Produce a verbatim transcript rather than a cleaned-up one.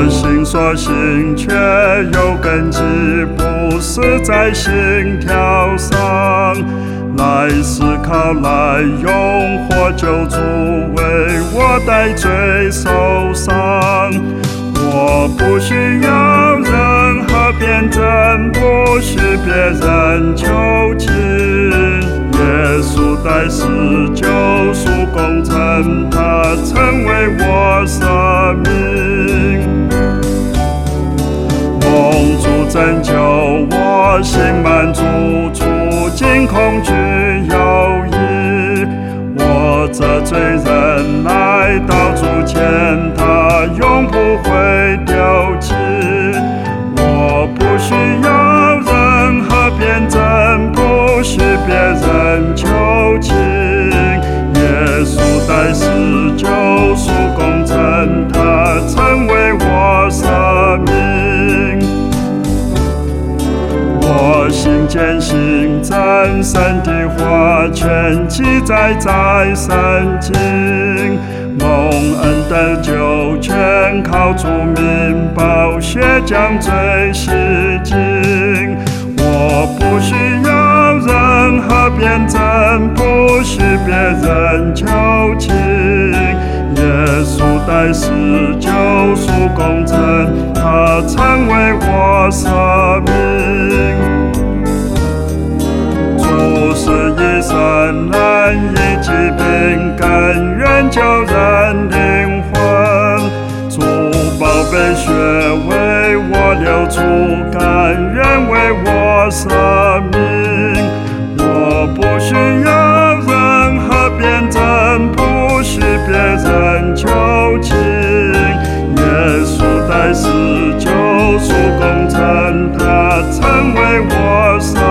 我心所行却有根基，不是在心跳上，来思考，来用火救主，为我代罪受伤。我不需要任何辩证，不需别人求情。耶稣代死救赎工程，他成为我生命。蒙主拯救，我心满足，除尽恐惧忧疑。我这罪人来到主前，他永不会丢弃。我不需要任何辩证，不需别人求情。耶稣代死救赎工程，他成为我生命。我心坚信真神的话，全记载在圣经。蒙恩得救，全靠主名，宝血将罪洗净。我不需要任何辩证，不需别人求情。耶稣代死救赎工程，他成为我生命。主是以神难以疾病，更远救人灵魂。主宝贝血为我流出，甘愿为我生命。我不需要任何辩证，不需别人求情。耶稣代死救赎工程，他成为我生命。